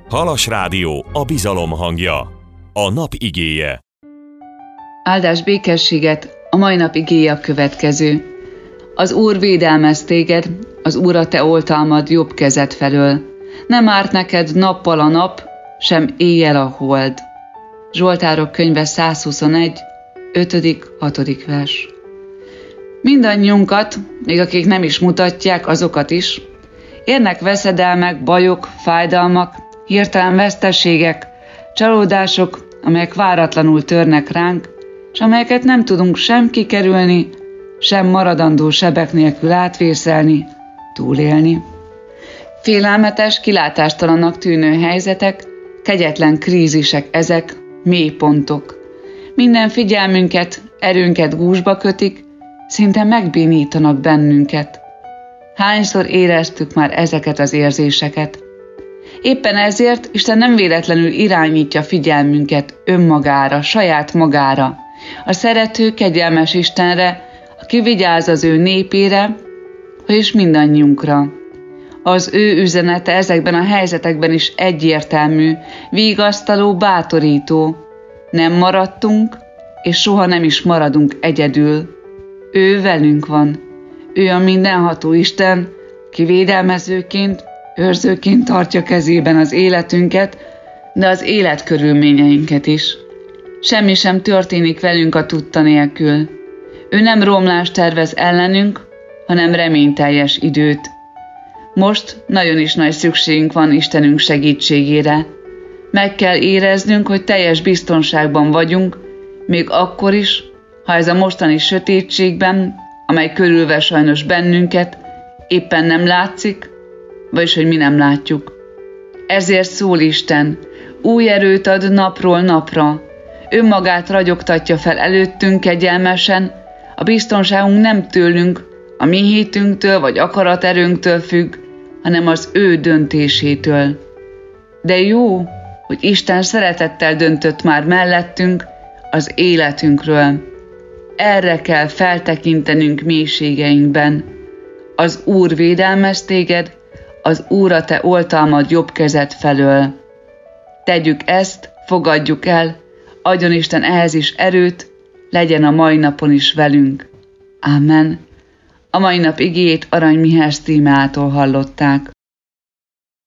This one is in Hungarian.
Halas Rádió, a bizalom hangja. A nap igéje. Áldás, békességet, a mai nap igéje a következő. Az Úr védelmez téged, az Úr a te oltalmad jobb kezed felől. Nem árt neked nappal a nap, sem éjjel a hold. Zsoltárok könyve 121, 5.-6. vers. Mindannyiunkat, még akik nem is mutatják, azokat is, érnek veszedelmek, bajok, fájdalmak, hirtelen veszteségek, csalódások, amelyek váratlanul törnek ránk, és amelyeket nem tudunk sem kikerülni, sem maradandó sebek nélkül átvészelni, túlélni. Félelmetes, kilátástalannak tűnő helyzetek, kegyetlen krízisek ezek, mélypontok. Minden figyelmünket, erőnket gúzsba kötik, szinte megbénítanak bennünket. Hányszor éreztük már ezeket az érzéseket? Éppen ezért Isten nem véletlenül irányítja figyelmünket önmagára, saját magára, a szerető, kegyelmes Istenre, aki vigyáz az ő népére, és mindannyiunkra. Az ő üzenete ezekben a helyzetekben is egyértelmű, vigasztaló, bátorító. Nem maradtunk, és soha nem is maradunk egyedül. Ő velünk van. Ő a mindenható Isten, ki védelmezőként, őrzőként tartja kezében az életünket, de az életkörülményeinket is. Semmi sem történik velünk a tudta nélkül. Ő nem romlást tervez ellenünk, hanem reményteljes időt. Most nagyon is nagy szükségünk van Istenünk segítségére. Meg kell éreznünk, hogy teljes biztonságban vagyunk, még akkor is, ha ez a mostani sötétségben, amely körülvesz sajnos bennünket, éppen nem látszik, vagyis hogy mi nem látjuk. Ezért szól Isten, új erőt ad napról napra, önmagát ragyogtatja fel előttünk kegyelmesen, a biztonságunk nem tőlünk, a mi hitünktől vagy akaraterőnktől függ, hanem az ő döntésétől. De jó, hogy Isten szeretettel döntött már mellettünk az életünkről. Erre kell feltekintenünk mélységeinkben. Az Úr védelmez téged, az Úr a te oltalmad jobb kezed felől. Tegyük ezt, fogadjuk el, adjon Isten ehhez is erőt, legyen a mai napon is velünk. Ámen. A mai nap igéjét Arany Mihály Sztímeától hallották.